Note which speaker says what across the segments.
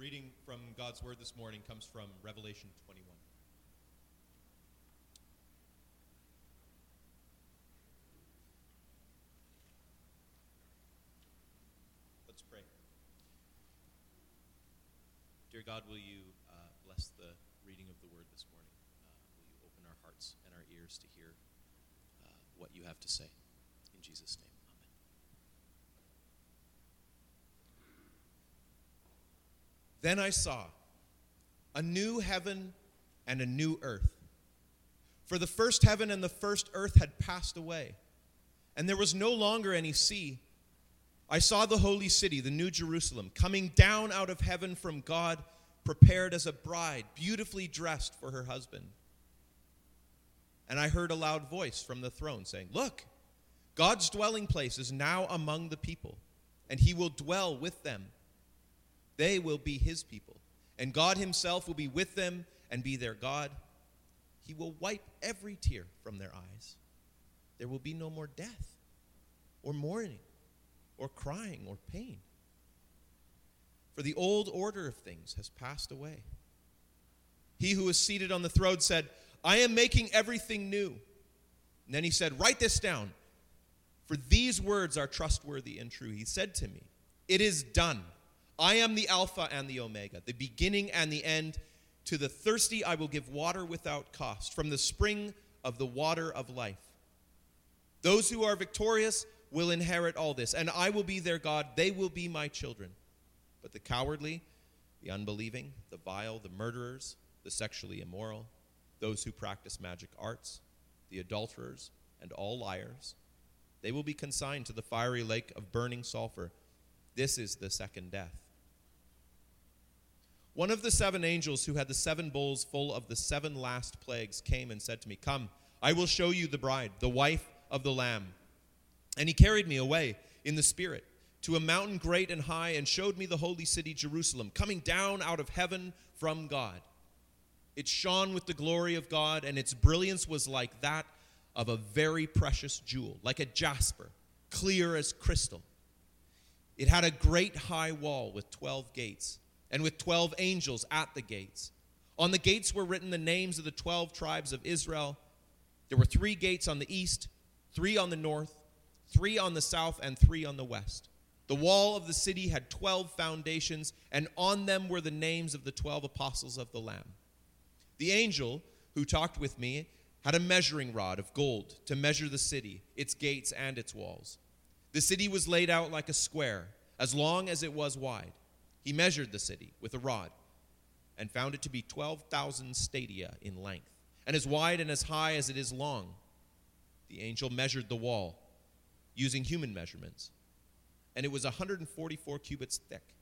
Speaker 1: reading from God's Word this morning comes from Revelation 21. Let's pray. Dear God, will you bless the reading of the Word this morning? Will you open our hearts and our ears to hear what you have to say? In Jesus' name. Then I saw a new heaven and a new earth. For the first heaven and the first earth had passed away, and there was no longer any sea. I saw the holy city, the New Jerusalem, coming down out of heaven from God, prepared as a bride, beautifully dressed for her husband. And I heard a loud voice from the throne saying, "Look, God's dwelling place is now among the people, and he will dwell with them. They will be his people, and God himself will be with them and be their God. He will wipe every tear from their eyes. There will be no more death, or mourning, or crying, or pain. For the old order of things has passed away." He who was seated on the throne said, "I am making everything new." And then he said, "Write this down, for these words are trustworthy and true." He said to me, "It is done. I am the Alpha and the Omega, the beginning and the end. To the thirsty I will give water without cost, from the spring of the water of life. Those who are victorious will inherit all this, and I will be their God. They will be my children. But the cowardly, the unbelieving, the vile, the murderers, the sexually immoral, those who practice magic arts, the adulterers, and all liars, they will be consigned to the fiery lake of burning sulfur. This is the second death. One of the seven angels who had the seven bowls full of the seven last plagues came and said to me, "Come, I will show you the bride, the wife of the Lamb." And he carried me away in the Spirit to a mountain great and high, and showed me the holy city Jerusalem, coming down out of heaven from God. It shone with the glory of God, and its brilliance was like that of a very precious jewel, like a jasper, clear as crystal. It had a great high wall with 12 gates, and with 12 angels at the gates. On the gates were written the names of the 12 tribes of Israel. There were 3 gates on the east, 3 on the north, 3 on the south, and 3 on the west. The wall of the city had 12 foundations, and on them were the names of the 12 apostles of the Lamb. The angel who talked with me had a measuring rod of gold to measure the city, its gates, and its walls. The city was laid out like a square, as long as it was wide. He measured the city with a rod and found it to be 12,000 stadia in length, and as wide and as high as it is long. The angel measured the wall using human measurements, and it was 144 cubits thick.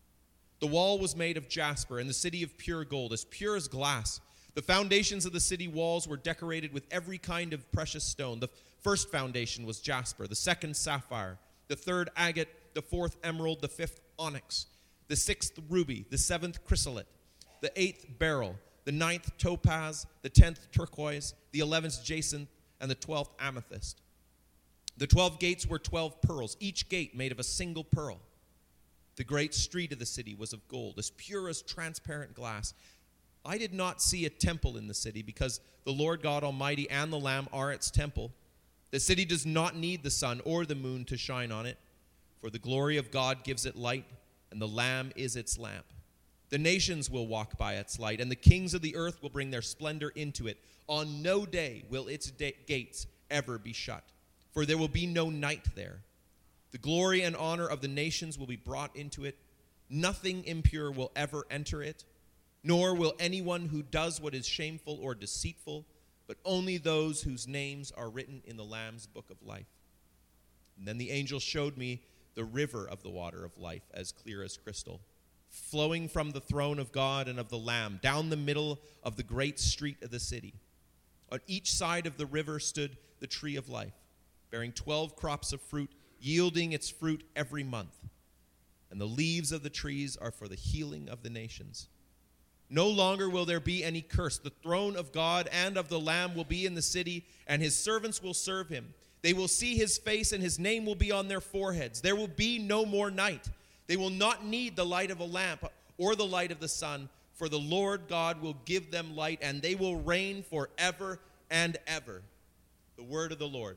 Speaker 1: The wall was made of jasper, and the city of pure gold, as pure as glass. The foundations of the city walls were decorated with every kind of precious stone. The first foundation was jasper, the second sapphire, the third agate, the fourth emerald, the fifth onyx, the 6th ruby, the 7th chrysolite, the 8th beryl, the 9th topaz, the 10th turquoise, the 11th jacinth, and the 12th amethyst. The 12 gates were 12 pearls, each gate made of a single pearl. The great street of the city was of gold, as pure as transparent glass. I did not see a temple in the city, because the Lord God Almighty and the Lamb are its temple. The city does not need the sun or the moon to shine on it, for the glory of God gives it light, and the Lamb is its lamp. The nations will walk by its light, and the kings of the earth will bring their splendor into it. On no day will its gates ever be shut, for there will be no night there. The glory and honor of the nations will be brought into it. Nothing impure will ever enter it, nor will anyone who does what is shameful or deceitful, but only those whose names are written in the Lamb's book of life. And then the angel showed me the river of the water of life, as clear as crystal, flowing from the throne of God and of the Lamb, down the middle of the great street of the city. On each side of the river stood the tree of life, bearing 12 crops of fruit, yielding its fruit every month. And the leaves of the trees are for the healing of the nations. No longer will there be any curse. The throne of God and of the Lamb will be in the city, and his servants will serve him. They will see his face, and his name will be on their foreheads. There will be no more night. They will not need the light of a lamp or the light of the sun, for the Lord God will give them light, and they will reign forever and ever. The word of the Lord.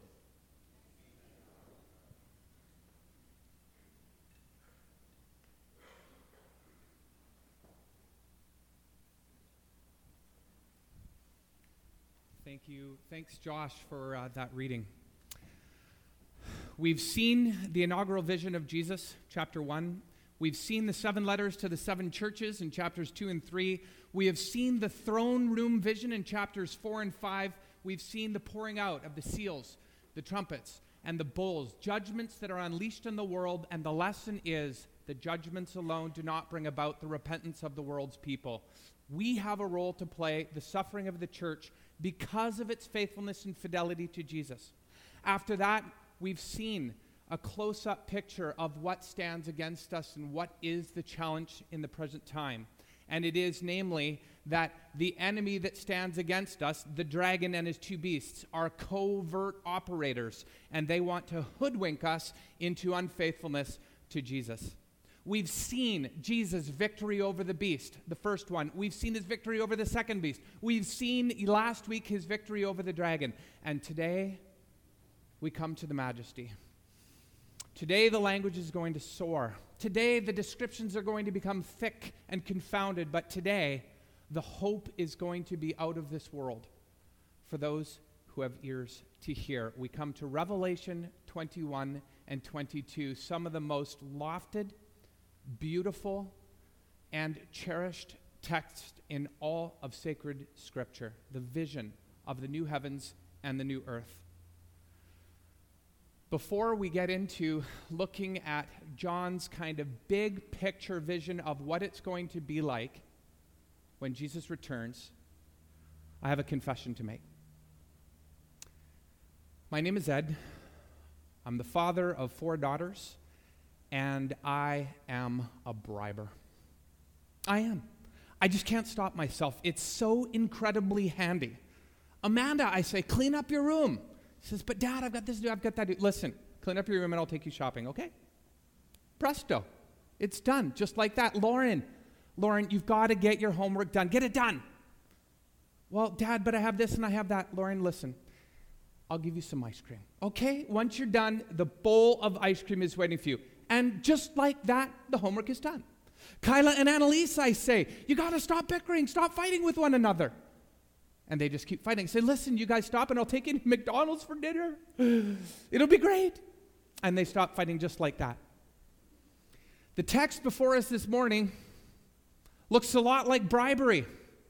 Speaker 2: Thank you. Thanks, Josh, for that reading. We've seen the inaugural vision of Jesus, chapter 1. We've seen the 7 letters to the 7 churches in chapters 2 and 3. We have seen the throne room vision in chapters 4 and 5. We've seen the pouring out of the seals, the trumpets, and the bowls, judgments that are unleashed on the world. And the lesson is the judgments alone do not bring about the repentance of the world's people. We have a role to play, the suffering of the church, because of its faithfulness and fidelity to Jesus. After that, we've seen a close-up picture of what stands against us and what is the challenge in the present time. And it is, namely, that the enemy that stands against us, the dragon and his 2 beasts, are covert operators, and they want to hoodwink us into unfaithfulness to Jesus. We've seen Jesus' victory over the beast, the first one. We've seen his victory over the second beast. We've seen last week his victory over the dragon. And today, we come to the majesty. Today, the language is going to soar. Today, the descriptions are going to become thick and confounded. But today, the hope is going to be out of this world for those who have ears to hear. We come to Revelation 21 and 22, some of the most lofted, beautiful, and cherished text in all of sacred Scripture, the vision of the new heavens and the new earth. Before we get into looking at John's kind of big picture vision of what it's going to be like when Jesus returns, I have a confession to make. My name is Ed. I'm the father of 4 daughters. And I am a briber. I am. I just can't stop myself. It's so incredibly handy. Amanda, I say, clean up your room. She says, but Dad, I've got this to do, I've got that to do. Listen, clean up your room and I'll take you shopping, okay? Presto. It's done, just like that. Lauren, you've got to get your homework done. Get it done. Well, Dad, but I have this and I have that. Lauren, listen. I'll give you some ice cream. Okay? Once you're done, the bowl of ice cream is waiting for you. And just like that, the homework is done. Kyla and Annalise, I say, you got to stop bickering, stop fighting with one another. And they just keep fighting. Say, listen, you guys stop and I'll take you to McDonald's for dinner. It'll be great. And they stop fighting just like that. The text before us this morning looks a lot like bribery.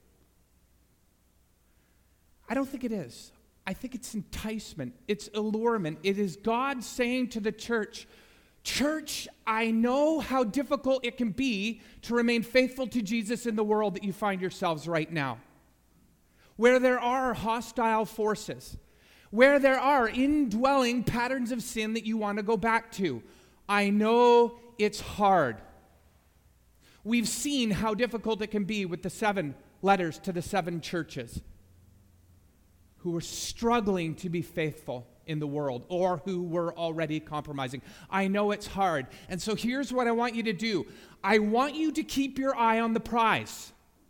Speaker 2: I don't think it is. I think it's enticement. It's allurement. It is God saying to the church, Church, I know how difficult it can be to remain faithful to Jesus in the world that you find yourselves right now, where there are hostile forces, where there are indwelling patterns of sin that you want to go back to. I know it's hard. We've seen how difficult it can be with the 7 letters to the 7 churches who are struggling to be faithful in the world or who were already compromising. I know it's hard. And so here's what I want you to do. I want you to keep your eye on the prize.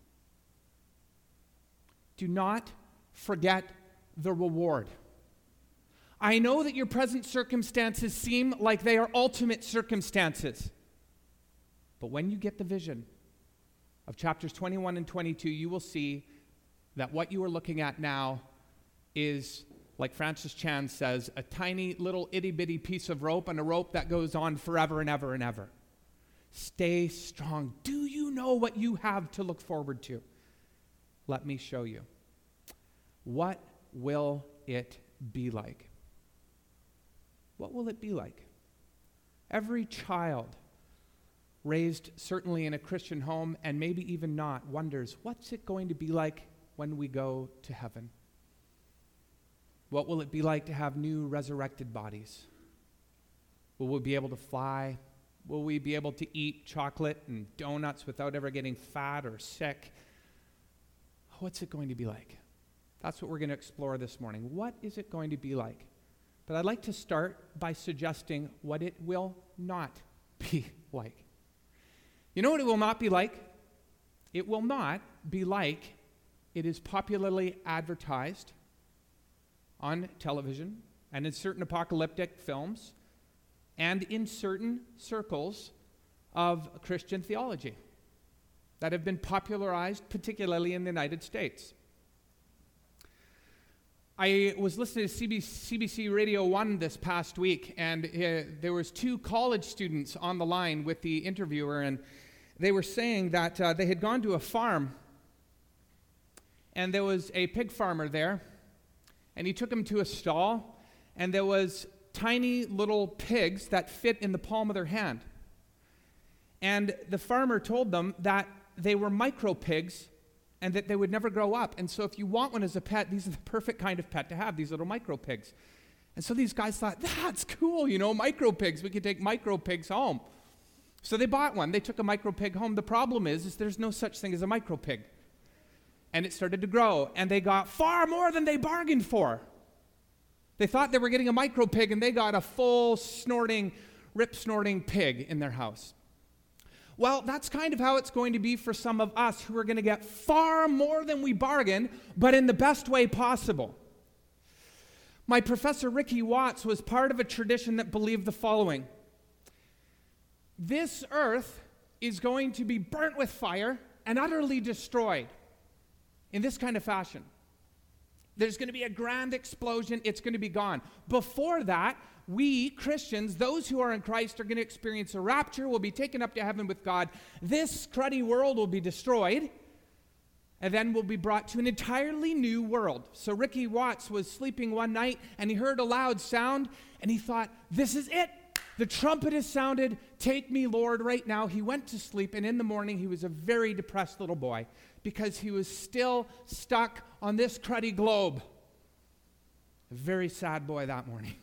Speaker 2: Do not forget the reward. I know that your present circumstances seem like they are ultimate circumstances. But when you get the vision of chapters 21 and 22, you will see that what you are looking at now is, like Francis Chan says, a tiny little itty-bitty piece of rope, and a rope that goes on forever and ever and ever. Stay strong. Do you know what you have to look forward to? Let me show you. What will it be like? What will it be like? Every child raised certainly in a Christian home, and maybe even not, wonders, what's it going to be like when we go to heaven? What will it be like to have new resurrected bodies? Will we be able to fly? Will we be able to eat chocolate and donuts without ever getting fat or sick? What's it going to be like? That's what we're going to explore this morning. What is it going to be like? But I'd like to start by suggesting what it will not be like. You know what it will not be like? It will not be like it is popularly advertised on television and in certain apocalyptic films and in certain circles of Christian theology that have been popularized, particularly in the United States. I was listening to CBC Radio 1 this past week, and there was 2 college students on the line with the interviewer, and they were saying that they had gone to a farm, and there was a pig farmer there, and he took them to a stall, and there was tiny little pigs that fit in the palm of their hand. And the farmer told them that they were micro pigs and that they would never grow up. And so if you want one as a pet, these are the perfect kind of pet to have, these little micro pigs. And so these guys thought, that's cool, micro pigs. We could take micro pigs home. So they bought one. They took a micro pig home. The problem is there's no such thing as a micro pig. And it started to grow, and they got far more than they bargained for. They thought they were getting a micro pig, and they got a full rip-snorting pig in their house. Well, that's kind of how it's going to be for some of us who are going to get far more than we bargained, but in the best way possible. My professor, Ricky Watts, was part of a tradition that believed the following. This earth is going to be burnt with fire and utterly destroyed in this kind of fashion. There's going to be a grand explosion. It's going to be gone. Before that, we Christians, those who are in Christ, are going to experience a rapture. We'll be taken up to heaven with God. This cruddy world will be destroyed, and then we'll be brought to an entirely new world. So Ricky Watts was sleeping one night, and he heard a loud sound, and he thought, this is it. The trumpet has sounded. Take me, Lord, right now. He went to sleep, and in the morning, he was a very depressed little boy because he was still stuck on this cruddy globe. A very sad boy that morning.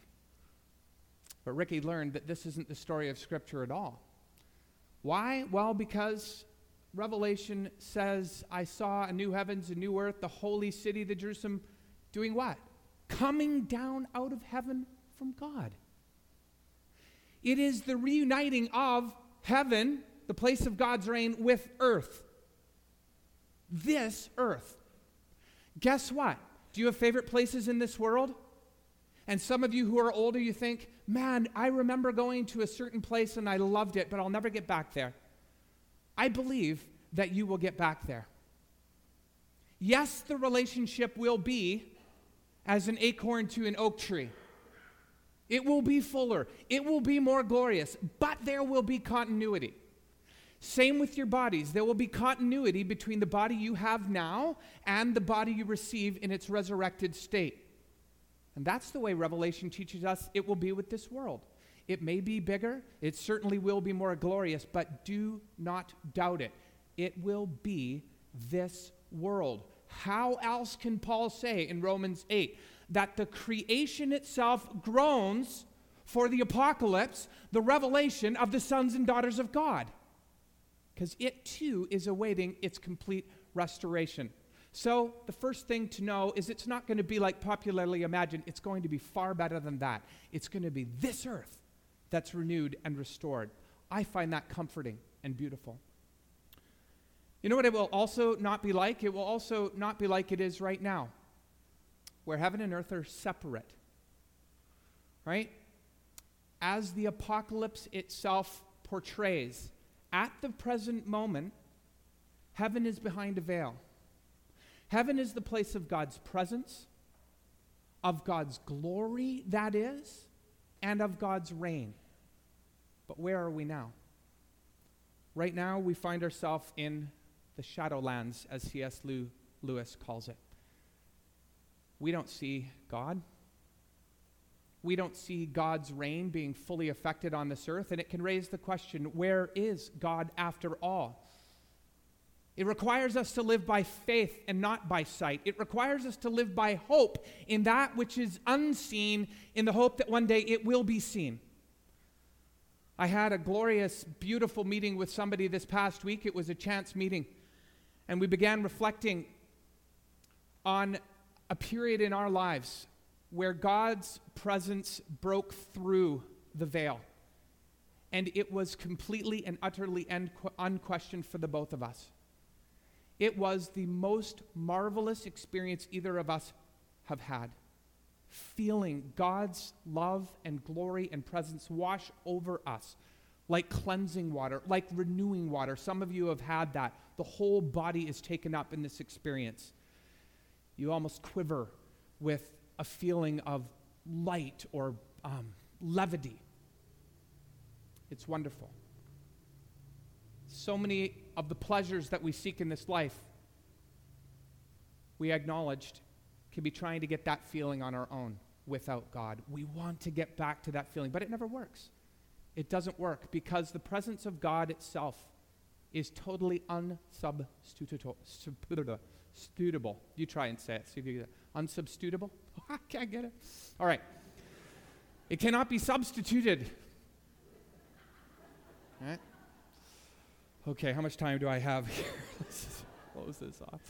Speaker 2: But Ricky learned that this isn't the story of Scripture at all. Why? Well, because Revelation says, I saw a new heavens, a new earth, the holy city, the Jerusalem, doing what? Coming down out of heaven from God. It is the reuniting of heaven, the place of God's reign, with earth. This earth. Guess what? Do you have favorite places in this world? And some of you who are older, you think, man, I remember going to a certain place and I loved it, but I'll never get back there. I believe that you will get back there. Yes, the relationship will be as an acorn to an oak tree. It will be fuller. It will be more glorious, but there will be continuity. Same with your bodies. There will be continuity between the body you have now and the body you receive in its resurrected state. And that's the way Revelation teaches us it will be with this world. It may be bigger. It certainly will be more glorious, but do not doubt it. It will be this world. How else can Paul say in Romans 8 that the creation itself groans for the apocalypse, the revelation of the sons and daughters of God? Because it too is awaiting its complete restoration. So the first thing to know is it's not going to be like popularly imagined. It's going to be far better than that. It's going to be this earth that's renewed and restored. I find that comforting and beautiful. You know what it will also not be like? It will also not be like it is right now, where heaven and earth are separate, right? As the apocalypse itself portrays, at the present moment, heaven is behind a veil. Heaven is the place of God's presence, of God's glory, that is, and of God's reign. But where are we now? Right now, we find ourselves in the Shadowlands, as C.S. Lewis calls it. We don't see God. We don't see God's reign being fully effected on this earth, and it can raise the question, where is God after all? It requires us to live by faith and not by sight. It requires us to live by hope in that which is unseen, in the hope that one day it will be seen. I had a glorious, beautiful meeting with somebody this past week. It was a chance meeting. And we began reflecting on a period in our lives where God's presence broke through the veil. And it was completely and utterly unquestioned for the both of us. It was the most marvelous experience either of us have had. Feeling God's love and glory and presence wash over us like cleansing water, like renewing water. Some of you have had that. The whole body is taken up in this experience. You almost quiver with a feeling of light or levity. It's wonderful. So many of the pleasures that we seek in this life, we acknowledged, can be trying to get that feeling on our own without God. We want to get back to that feeling, but it never works. It doesn't work because the presence of God itself is totally unsubstitutable. You try and say it. See if you get it. Unsubstitutable? I can't get it. All right. It cannot be substituted. All right. Okay, how much time do I have here? Let's just close this off.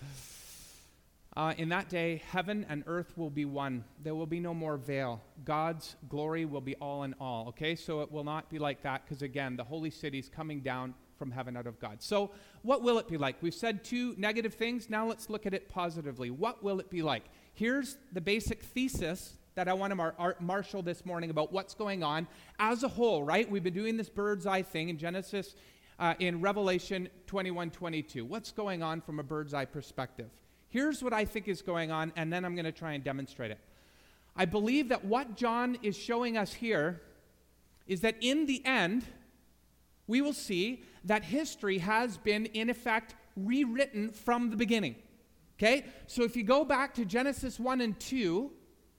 Speaker 2: In that day, heaven and earth will be one. There will be no more veil. God's glory will be all in all, okay? So it will not be like that because, again, the holy city is coming down from heaven out of God. So what will it be like? We've said two negative things. Now let's look at it positively. What will it be like? Here's the basic thesis that I want to marshal this morning about what's going on as a whole, right? We've been doing this bird's eye thing in Genesis, in Revelation 21:22. What's going on from a bird's eye perspective? Here's what I think is going on, and then I'm going to try and demonstrate it. I believe that what John is showing us here is that in the end, we will see that history has been, in effect, rewritten from the beginning. Okay? So if you go back to Genesis 1 and 2,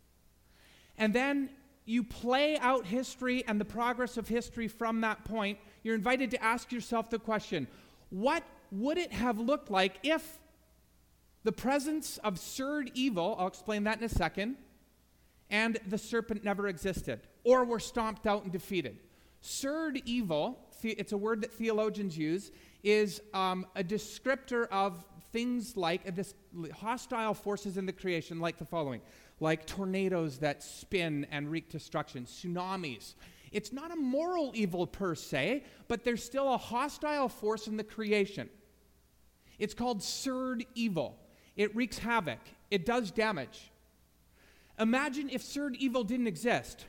Speaker 2: and then you play out history and the progress of history from that point, you're invited to ask yourself the question, what would it have looked like if the presence of surd evil, I'll explain that in a second, and the serpent never existed, or were stomped out and defeated? Surd evil, it's a word that theologians use, is a descriptor of things like this hostile forces in the creation, like the following, like tornadoes that spin and wreak destruction, tsunamis. It's not a moral evil per se, but there's still a hostile force in the creation. It's called surd evil. It wreaks havoc. It does damage. Imagine if surd evil didn't exist.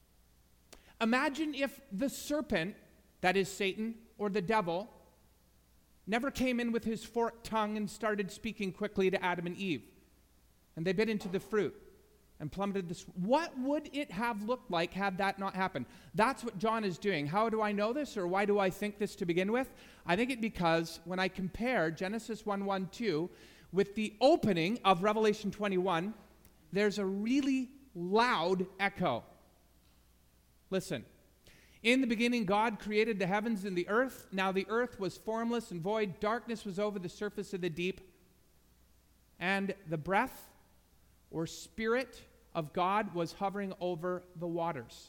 Speaker 2: Imagine if the serpent, that is Satan or the devil, never came in with his forked tongue and started speaking quickly to Adam and Eve. And they bit into the fruit and plummeted this. What would it have looked like had that not happened? That's what John is doing. How do I know this, or why do I think this to begin with? I think it because when I compare Genesis 1:1-2 with the opening of Revelation 21, there's a really loud echo. Listen. In the beginning, God created the heavens and the earth. Now the earth was formless and void. Darkness was over the surface of the deep. And the breath or spirit of God was hovering over the waters.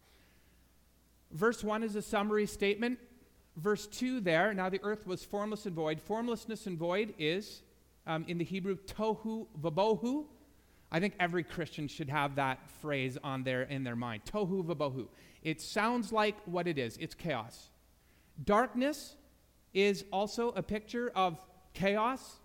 Speaker 2: Verse 1 is a summary statement. Verse 2 there, now the earth was formless and void. Formlessness and void is, in the Hebrew, tohu vabohu. I think every Christian should have that phrase on there in their mind. Tohu vabohu. It sounds like what it is. It's chaos. Darkness is also a picture of chaos.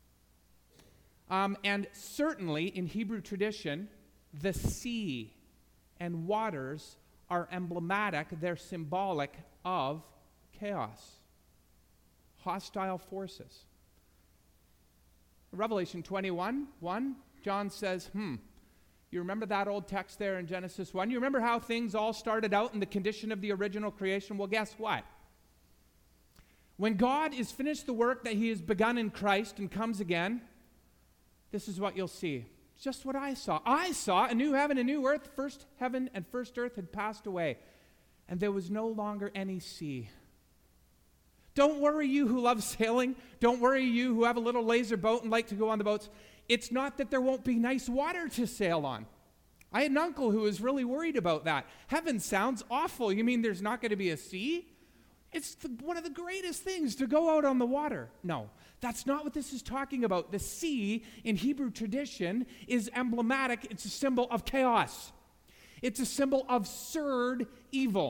Speaker 2: And certainly in Hebrew tradition, the sea and waters are emblematic. They're symbolic of chaos. Hostile forces. Revelation 21:1, John says, you remember that old text there in Genesis 1? You remember how things all started out in the condition of the original creation? Well, guess what? When God is finished the work that he has begun in Christ and comes again, this is what you'll see. It's just what I saw. I saw a new heaven and new earth. First heaven and first earth had passed away, and there was no longer any sea. Don't worry, you who love sailing. Don't worry, you who have a little laser boat and like to go on the boats. It's not that there won't be nice water to sail on. I had an uncle who was really worried about that. Heaven sounds awful. You mean there's not going to be a sea? It's one of the greatest things to go out on the water. No, that's not what this is talking about. The sea in Hebrew tradition is emblematic. It's a symbol of chaos. It's a symbol of surd evil.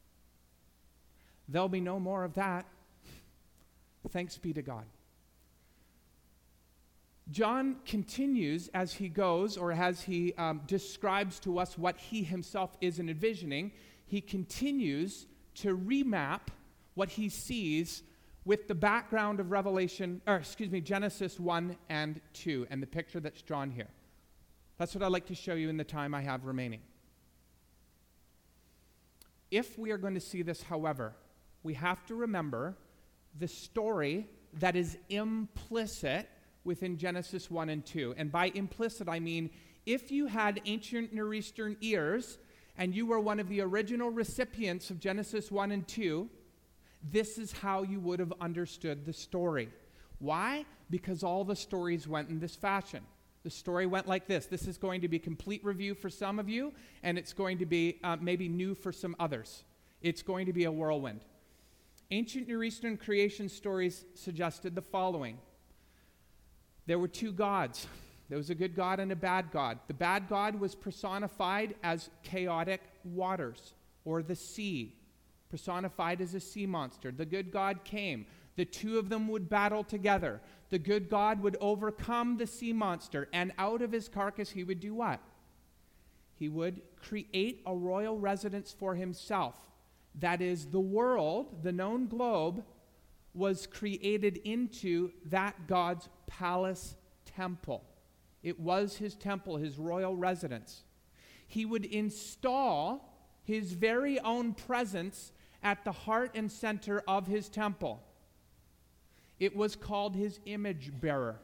Speaker 2: There'll be no more of that. Thanks be to God. John continues as he goes, or as he describes to us what he himself is envisioning. He continues to remap what he sees with the background of Genesis 1 and 2, and the picture that's drawn here. That's what I'd like to show you in the time I have remaining. If we are going to see this, however, we have to remember the story that is implicit within Genesis 1 and 2. And by implicit, I mean if you had ancient Near Eastern ears and you were one of the original recipients of Genesis 1 and 2, this is how you would have understood the story. Why? Because all the stories went in this fashion. The story went like this. This is going to be complete review for some of you, and it's going to be maybe new for some others. It's going to be a whirlwind. Ancient Near Eastern creation stories suggested the following. There were two gods. There was a good god and a bad god. The bad god was personified as chaotic waters, or the sea, personified as a sea monster. The good god came. The two of them would battle together. The good God would overcome the sea monster, and out of his carcass he would do what? He would create a royal residence for himself. That is, the world, the known globe, was created into that God's palace temple. It was his temple, his royal residence. He would install his very own presence at the heart and center of his temple. It was called his image bearer.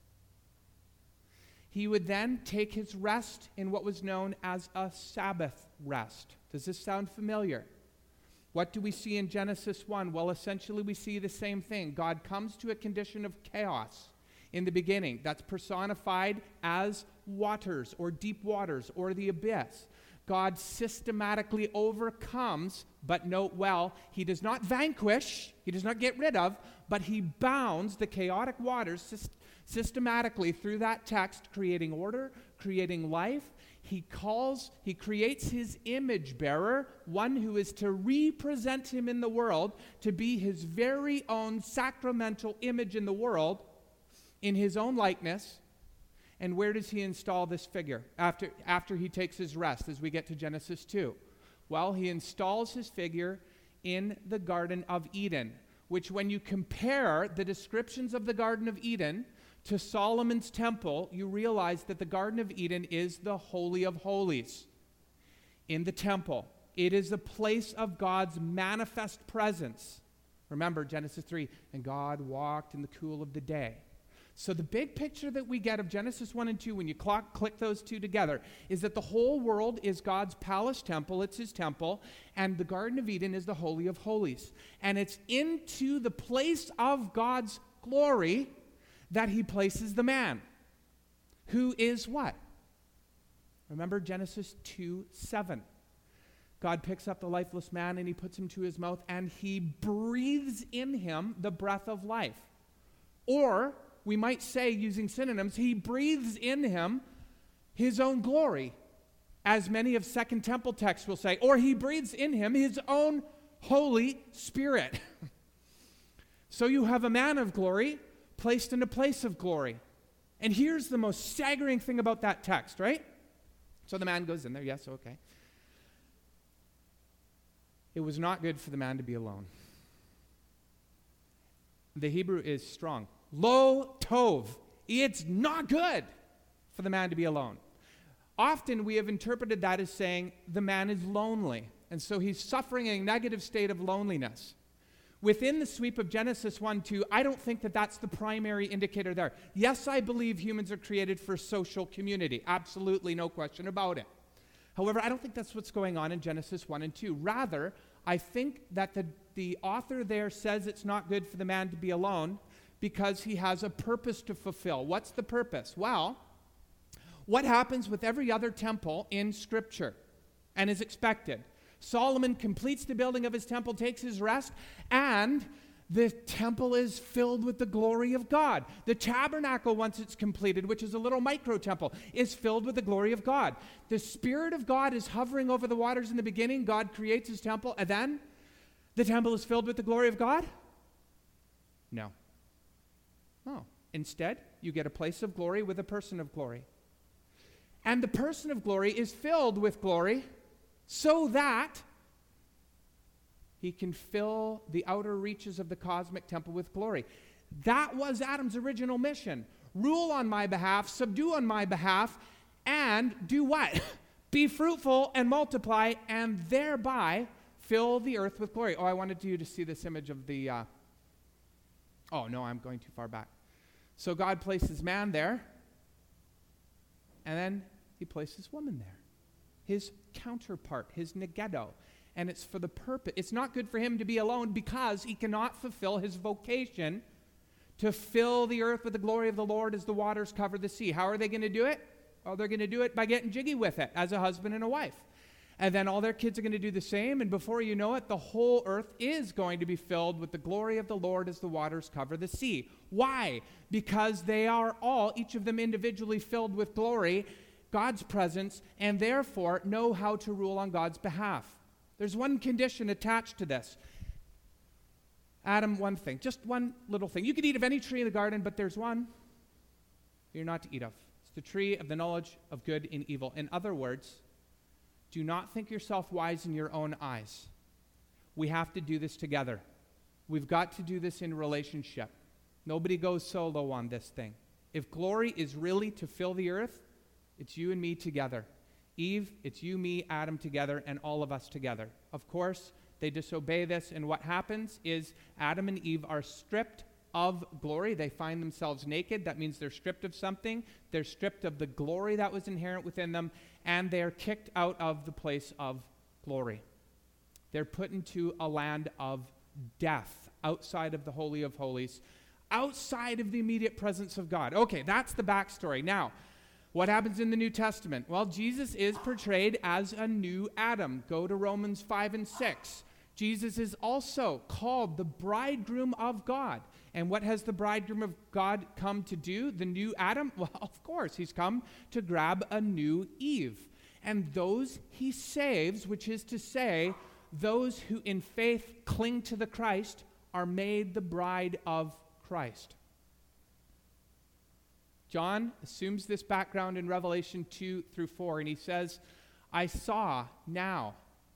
Speaker 2: He would then take his rest in what was known as a Sabbath rest. Does this sound familiar? What do we see in Genesis 1? Well, essentially we see the same thing. God comes to a condition of chaos in the beginning that's personified as waters or deep waters or the abyss. God systematically overcomes, but note well, he does not vanquish, he does not get rid of, but he bounds the chaotic waters systematically through that text, creating order, creating life. He creates his image bearer, one who is to represent him in the world, to be his very own sacramental image in the world, in his own likeness. And where does he install this figure after he takes his rest as we get to Genesis 2? Well, he installs his figure in the Garden of Eden, which when you compare the descriptions of the Garden of Eden to Solomon's temple, you realize that the Garden of Eden is the Holy of Holies. In the temple, it is the place of God's manifest presence. Remember Genesis 3, and God walked in the cool of the day. So the big picture that we get of Genesis 1 and 2, when you click those two together, is that the whole world is God's palace temple, it's his temple, and the Garden of Eden is the Holy of Holies. And it's into the place of God's glory that he places the man, who is what? Remember Genesis 2:7. God picks up the lifeless man and he puts him to his mouth and he breathes in him the breath of life. Or we might say, using synonyms, he breathes in him his own glory, as many of Second Temple texts will say, or he breathes in him his own Holy Spirit. So you have a man of glory placed in a place of glory. And here's the most staggering thing about that text, right? So the man goes in there, yes, okay. It was not good for the man to be alone. The Hebrew is strong. Lo tov. It's not good for the man to be alone. Often we have interpreted that as saying the man is lonely, and so he's suffering a negative state of loneliness. Within the sweep of Genesis 1-2, I don't think that that's the primary indicator there. Yes, I believe humans are created for social community. Absolutely, no question about it. However, I don't think that's what's going on in Genesis 1 and 2. Rather, I think that the author there says it's not good for the man to be alone because he has a purpose to fulfill. What's the purpose? Well, what happens with every other temple in Scripture and is expected? Solomon completes the building of his temple, takes his rest, and the temple is filled with the glory of God. The tabernacle, once it's completed, which is a little micro temple, is filled with the glory of God. The Spirit of God is hovering over the waters in the beginning. God creates his temple, and then the temple is filled with the glory of God? No. Oh, Instead, you get a place of glory with a person of glory. And the person of glory is filled with glory so that he can fill the outer reaches of the cosmic temple with glory. That was Adam's original mission. Rule on my behalf, subdue on my behalf, and do what? Be fruitful and multiply, and thereby fill the earth with glory. Oh, I wanted you to see this image of the... Oh, no, I'm going too far back. So God places man there, and then he places woman there. His counterpart, his negado. And it's for the purpose. It's not good for him to be alone because he cannot fulfill his vocation to fill the earth with the glory of the Lord as the waters cover the sea. How are they going to do it? Oh, they're going to do it by getting jiggy with it as a husband and a wife. And then all their kids are going to do the same, and before you know it, the whole earth is going to be filled with the glory of the Lord as the waters cover the sea. Why? Because they are all, each of them individually filled with glory, God's presence, and therefore know how to rule on God's behalf. There's one condition attached to this. Adam, one thing, just one little thing. You could eat of any tree in the garden, but there's one you're not to eat of. It's the tree of the knowledge of good and evil. In other words, do not think yourself wise in your own eyes. We have to do this together. We've got to do this in relationship. Nobody goes solo on this thing. If glory is really to fill the earth, it's you and me together. Eve, it's you, me, Adam together, and all of us together. Of course, they disobey this, and what happens is Adam and Eve are stripped of glory. They find themselves naked. That means they're stripped of something. They're stripped of the glory that was inherent within them, and they're kicked out of the place of glory. They're put into a land of death, outside of the Holy of Holies, outside of the immediate presence of God. Okay, that's the backstory. Now, what happens in the New Testament? Well, Jesus is portrayed as a new Adam. Go to Romans 5 and 6. Jesus is also called the bridegroom of God. And what has the bridegroom of God come to do? The new Adam? Well, of course, he's come to grab a new Eve. And those he saves, which is to say, those who in faith cling to the Christ, are made the bride of Christ. John assumes this background in Revelation 2 through 4, and he says, I saw now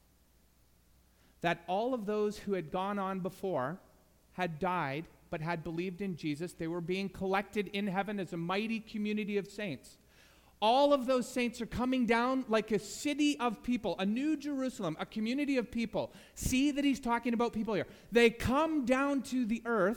Speaker 2: that all of those who had gone on before had died, but had believed in Jesus. They were being collected in heaven as a mighty community of saints. All of those saints are coming down like a city of people, a new Jerusalem, a community of people. See that he's talking about people here. They come down to the earth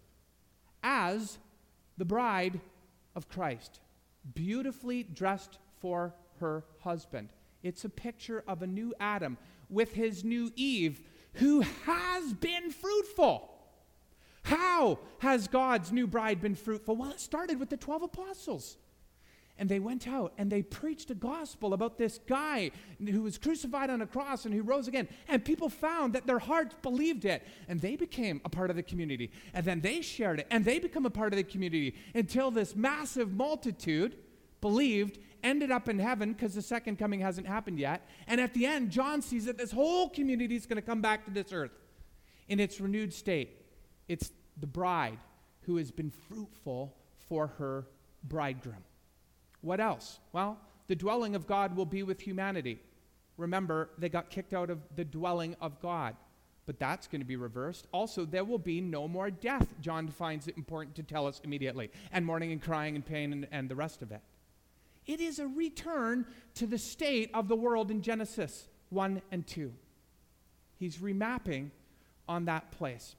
Speaker 2: as the bride of Christ, beautifully dressed for her husband. It's a picture of a new Adam with his new Eve who has been fruitful. How has God's new bride been fruitful? Well, it started with the 12 apostles. And they went out and they preached a gospel about this guy who was crucified on a cross and who rose again. And people found that their hearts believed it. And they became a part of the community. And then they shared it. And they become a part of the community until this massive multitude believed, ended up in heaven because the second coming hasn't happened yet. And at the end, John sees that this whole community is going to come back to this earth in its renewed state. It's the bride who has been fruitful for her bridegroom. What else? Well, the dwelling of God will be with humanity. Remember, they got kicked out of the dwelling of God. But that's going to be reversed. Also, there will be no more death. John finds it important to tell us immediately. And mourning and crying and pain and the rest of it. It is a return to the state of the world in Genesis 1 and 2. He's remapping on that place.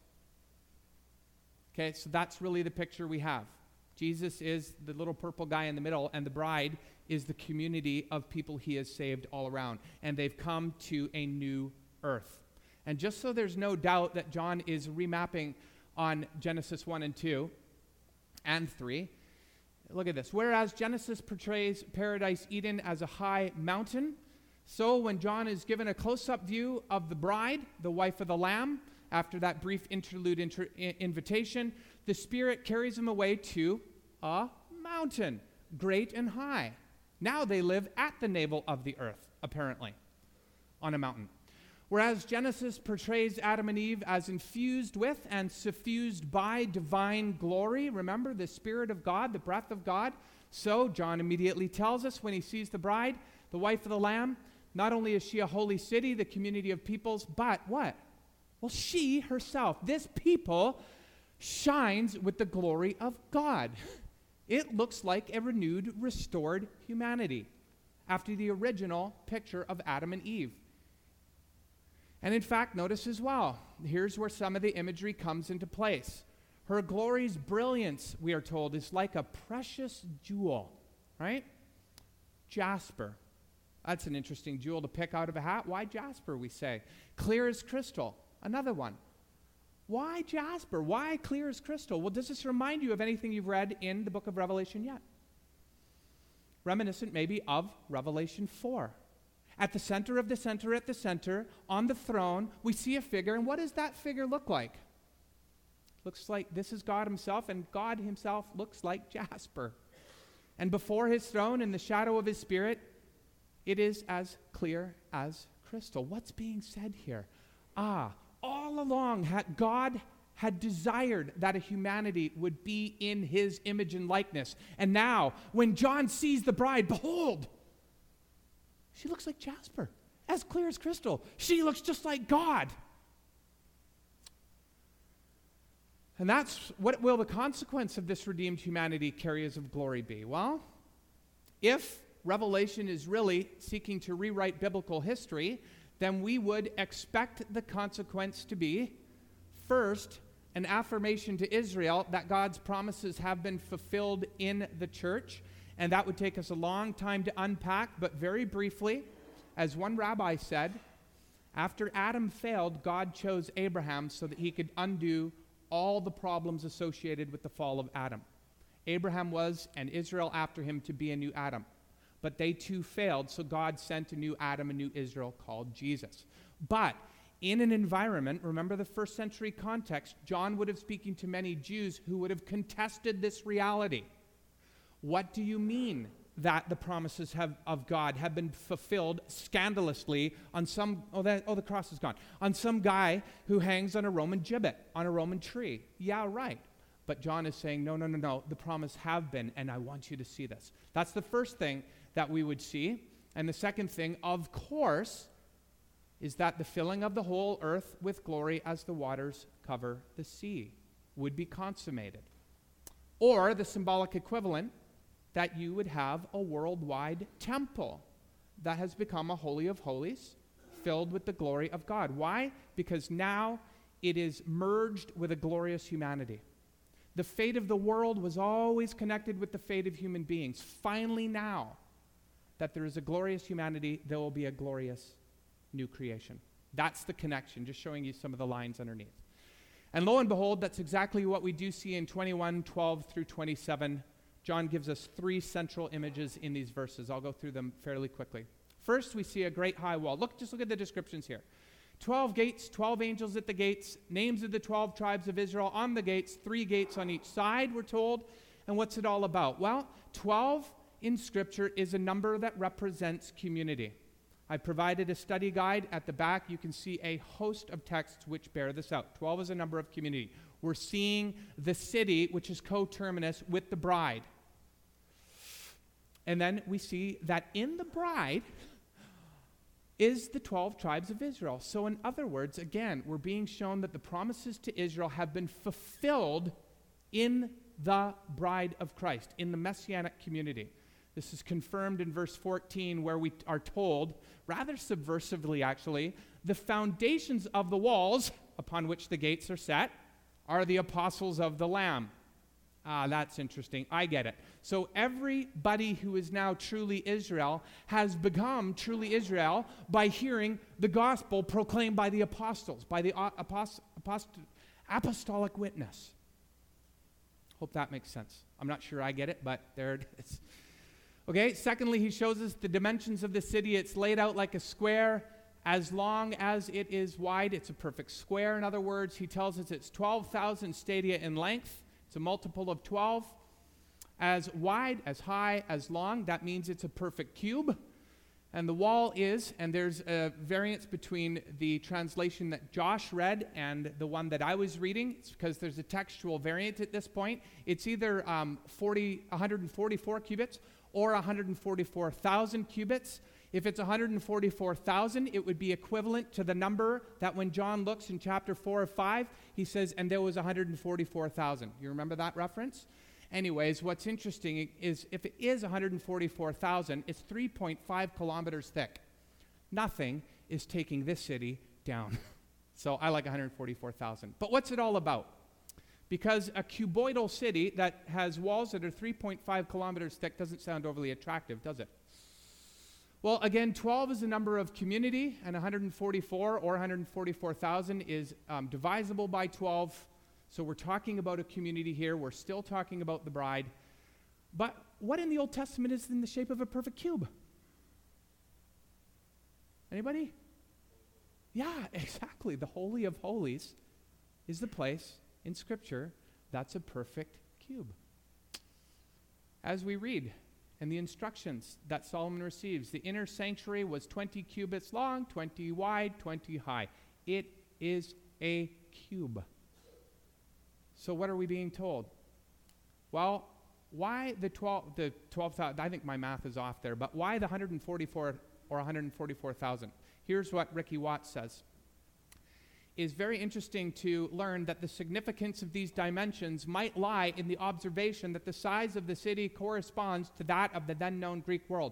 Speaker 2: Okay, so that's really the picture we have. Jesus is the little purple guy in the middle, and the bride is the community of people he has saved all around. And they've come to a new earth. And just so there's no doubt that John is remapping on Genesis 1 and 2 and 3, look at this. Whereas Genesis portrays paradise Eden as a high mountain, so when John is given a close-up view of the bride, the wife of the Lamb, after that brief interlude invitation, the Spirit carries him away to a mountain, great and high. Now they live at the navel of the earth, apparently, on a mountain. Whereas Genesis portrays Adam and Eve as infused with and suffused by divine glory, remember, the Spirit of God, the breath of God. So John immediately tells us when he sees the bride, the wife of the Lamb, not only is she a holy city, the community of peoples, but what? Well, she herself, this people, shines with the glory of God. It looks like a renewed, restored humanity after the original picture of Adam and Eve. And in fact, notice as well, here's where some of the imagery comes into place. Her glory's brilliance, we are told, is like a precious jewel, right? Jasper. That's an interesting jewel to pick out of a hat. Why jasper, we say? Clear as crystal. Another one. Why jasper? Why clear as crystal? Well, does this remind you of anything you've read in the book of Revelation yet? Reminiscent maybe of Revelation 4. At the center of the center, at the center, on the throne, we see a figure. And what does that figure look like? Looks like this is God himself, and God himself looks like jasper. And before his throne, in the shadow of his Spirit, it is as clear as crystal. What's being said here? All along, God had desired that a humanity would be in his image and likeness. And now, when John sees the bride, behold, she looks like jasper, as clear as crystal. She looks just like God. And that's what will the consequence of this redeemed humanity carriers of glory be? Well, if Revelation is really seeking to rewrite biblical history, then we would expect the consequence to be, first, an affirmation to Israel that God's promises have been fulfilled in the church. And that would take us a long time to unpack, but very briefly, as one rabbi said, after Adam failed, God chose Abraham so that he could undo all the problems associated with the fall of Adam. Abraham was, and Israel after him, to be a new Adam. But they too failed, so God sent a new Adam, a new Israel called Jesus. But in an environment, remember the first century context, John would have speaking to many Jews who would have contested this reality. What do you mean that the promises of God have been fulfilled scandalously on some, the cross is gone, on some guy who hangs on a Roman gibbet, on a Roman tree? Yeah, right. But John is saying, no, the promise have been, and I want you to see this. That's the first thing that we would see. And the second thing, of course, is that the filling of the whole earth with glory as the waters cover the sea would be consummated. Or the symbolic equivalent, that you would have a worldwide temple that has become a holy of holies, filled with the glory of God. Why? Because now it is merged with a glorious humanity. The fate of the world was always connected with the fate of human beings. Finally now that there is a glorious humanity, there will be a glorious new creation. That's the connection, just showing you some of the lines underneath. And lo and behold, that's exactly what we do see in 21:12 through 27. John gives us three central images in these verses. I'll go through them fairly quickly. First, we see a great high wall. Just look at the descriptions here. 12 gates, 12 angels at the gates, names of the 12 tribes of Israel on the gates, 3 gates on each side, we're told. And what's it all about? Well, 12 in Scripture is a number that represents community. I provided a study guide at the back. You can see a host of texts which bear this out. 12 is a number of community. We're seeing the city, which is coterminous with the bride. And then we see that in the bride is the 12 tribes of Israel. So in other words, again, we're being shown that the promises to Israel have been fulfilled in the bride of Christ, in the messianic community. This is confirmed in verse 14, where we are told, rather subversively actually, the foundations of the walls upon which the gates are set are the apostles of the Lamb. That's interesting. I get it. So everybody who is now truly Israel has become truly Israel by hearing the gospel proclaimed by the apostles, by the apostolic witness. Hope that makes sense. I'm not sure I get it, but there it is. Okay, secondly, he shows us the dimensions of the city. It's laid out like a square. As long as it is wide, it's a perfect square. In other words, he tells us it's 12,000 stadia in length. It's a multiple of 12. As wide, as high, as long, that means it's a perfect cube. And the wall is, and there's a variance between the translation that Josh read and the one that I was reading. It's because there's a textual variant at this point. It's either 144 cubits or 144,000 cubits. If it's 144,000, it would be equivalent to the number that when John looks in chapter 4 or 5, he says, and there was 144,000. You remember that reference? Anyways, what's interesting is if it is 144,000, it's 3.5 kilometers thick. Nothing is taking this city down. So I like 144,000. But what's it all about? Because a cuboidal city that has walls that are 3.5 kilometers thick doesn't sound overly attractive, does it? Well, again, 12 is the number of community, and 144 or 144,000 is divisible by 12. So we're talking about a community here. We're still talking about the bride. But what in the Old Testament is in the shape of a perfect cube? Anybody? Yeah, exactly. The Holy of Holies is the place in Scripture that's a perfect cube. As we read in the instructions that Solomon receives, the inner sanctuary was 20 cubits long, 20 wide, 20 high. It is a cube. So what are we being told? Well, why the 12,000? I think my math is off there, but why the 144 or 144,000? Here's what Ricky Watts says. It's very interesting to learn that the significance of these dimensions might lie in the observation that the size of the city corresponds to that of the then known Greek world.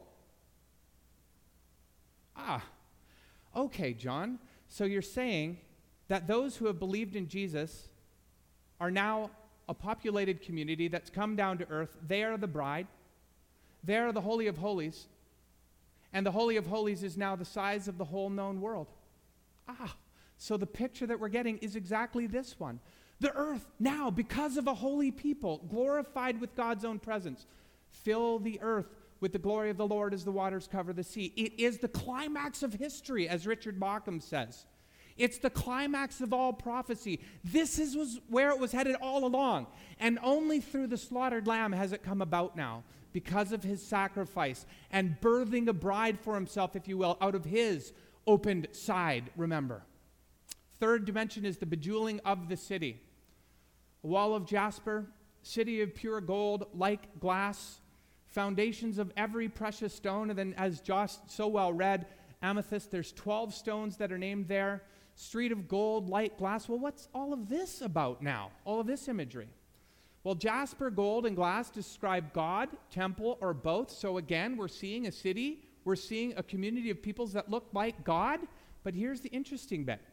Speaker 2: Okay, John. So you're saying that those who have believed in Jesus are now a populated community that's come down to earth. They are the bride. They are the Holy of Holies. And the Holy of Holies is now the size of the whole known world. So the picture that we're getting is exactly this one. The earth now, because of a holy people, glorified with God's own presence, fill the earth with the glory of the Lord as the waters cover the sea. It is the climax of history, as Richard Bauckham says. It's the climax of all prophecy. This was where it was headed all along. And only through the slaughtered lamb has it come about now, because of his sacrifice and birthing a bride for himself, if you will, out of his opened side, remember. Third dimension is the bejeweling of the city. A wall of jasper, city of pure gold, like glass, foundations of every precious stone, and then as Josh so well read, amethyst, there's 12 stones that are named there. Street of gold, light glass. Well, what's all of this about now? All of this imagery. Well, jasper, gold, and glass describe God, temple, or both. So again, we're seeing a city. We're seeing a community of peoples that look like God. But here's the interesting bit.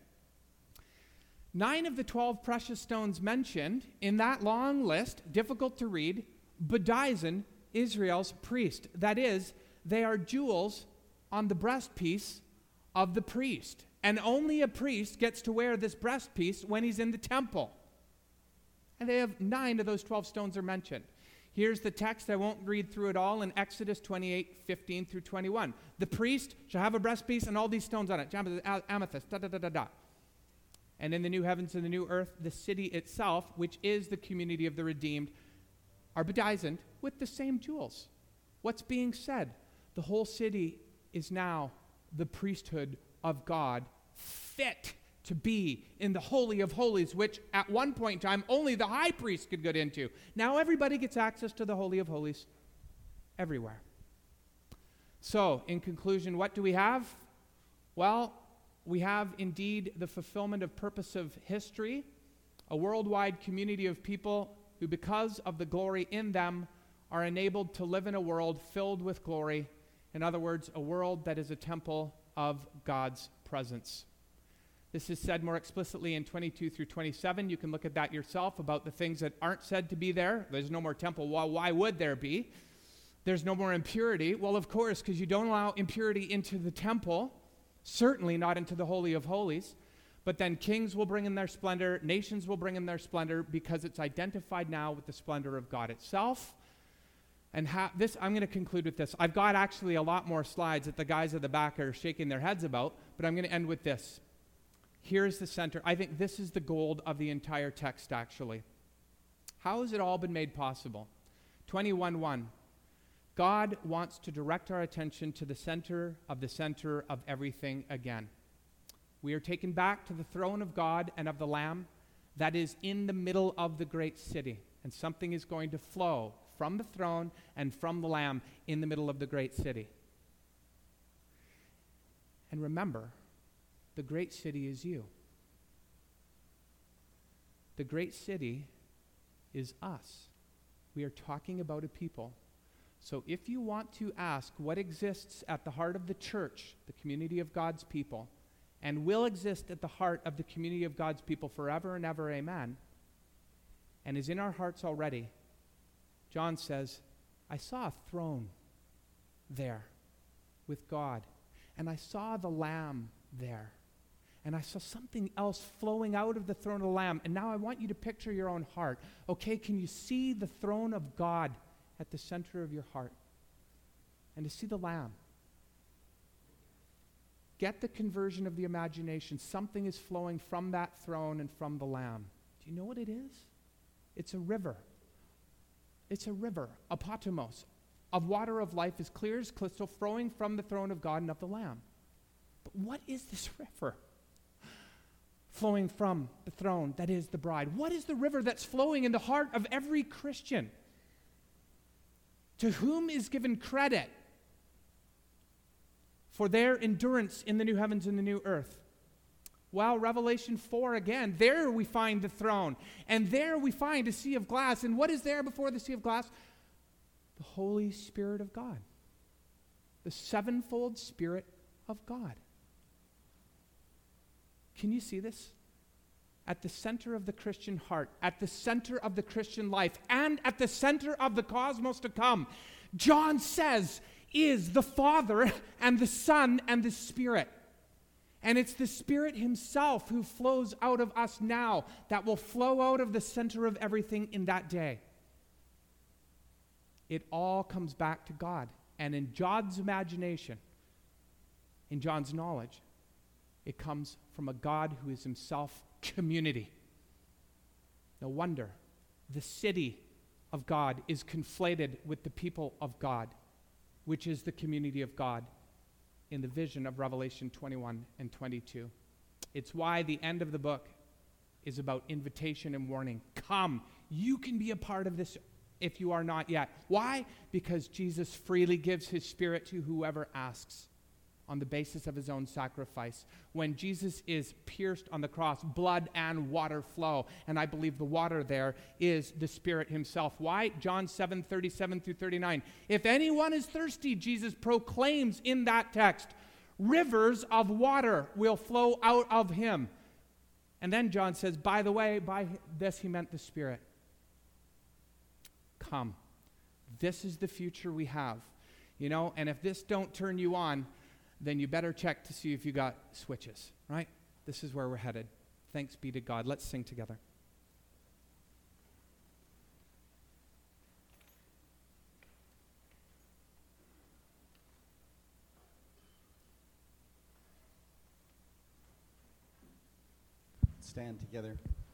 Speaker 2: 9 of the 12 precious stones mentioned in that long list, difficult to read, bedizen Israel's priest. That is, they are jewels on the breastpiece of the priest. And only a priest gets to wear this breastpiece when he's in the temple. And they have 9 of those 12 stones are mentioned. Here's the text. I won't read through it all in Exodus 28:15 through 21. The priest shall have a breastpiece and all these stones on it. Amethyst, da. And in the new heavens and the new earth, the city itself, which is the community of the redeemed, are bedizened with the same jewels. What's being said? The whole city is now the priesthood of God, fit to be in the Holy of Holies, which at one point in time only the high priest could get into. Now everybody gets access to the Holy of Holies everywhere. So, in conclusion, what do we have? Well, we have indeed the fulfillment of purpose of history, a worldwide community of people who, because of the glory in them, are enabled to live in a world filled with glory. In other words, a world that is a temple of God's presence. This is said more explicitly in 22 through 27. You can look at that yourself about the things that aren't said to be there. There's no more temple. Well, why would there be? There's no more impurity. Well, of course, because you don't allow impurity into the temple, certainly not into the Holy of Holies. But then kings will bring in their splendor, nations will bring in their splendor, because it's identified now with the splendor of God itself. And I'm going to conclude with this. I've got actually a lot more slides that the guys at the back are shaking their heads about, but I'm going to end with this. Here's the center. I think this is the gold of the entire text, actually. How has it all been made possible? 21:1. God wants to direct our attention to the center of everything again. We are taken back to the throne of God and of the Lamb that is in the middle of the great city. And something is going to flow from the throne and from the Lamb in the middle of the great city. And remember, the great city is you. The great city is us. We are talking about a people. So if you want to ask what exists at the heart of the church, the community of God's people, and will exist at the heart of the community of God's people forever and ever, amen, and is in our hearts already, John says, I saw a throne there with God, and I saw the Lamb there, and I saw something else flowing out of the throne of the Lamb. And now I want you to picture your own heart. Okay, can you see the throne of God at the center of your heart? And to see the Lamb. Get the conversion of the imagination. Something is flowing from that throne and from the Lamb. Do you know what it is? It's a river. It's a river, apotomos, of water of life as clear as crystal, flowing from the throne of God and of the Lamb. But what is this river flowing from the throne that is the bride? What is the river that's flowing in the heart of every Christian? To whom is given credit for their endurance in the new heavens and the new earth? Well, Revelation 4 again, there we find the throne, and there we find a sea of glass. And what is there before the sea of glass? The Holy Spirit of God, the sevenfold Spirit of God. Can you see this? At the center of the Christian heart, at the center of the Christian life, and at the center of the cosmos to come, John says, is the Father and the Son and the Spirit. And it's the Spirit himself who flows out of us now that will flow out of the center of everything in that day. It all comes back to God. And in John's imagination, in John's knowledge, it comes from a God who is himself community. No wonder the city of God is conflated with the people of God, which is the community of God in the vision of Revelation 21 and 22. It's why the end of the book is about invitation and warning. Come, you can be a part of this if you are not yet. Why? Because Jesus freely gives his Spirit to whoever asks on the basis of his own sacrifice. When Jesus is pierced on the cross, blood and water flow. And I believe the water there is the Spirit himself. Why? John 7:37 through 39. If anyone is thirsty, Jesus proclaims in that text, rivers of water will flow out of him. And then John says, by the way, by this he meant the Spirit. Come. This is the future we have. You know, and if this don't turn you on, then you better check to see if you got switches, right? This is where we're headed. Thanks be to God. Let's sing together.
Speaker 3: Stand together.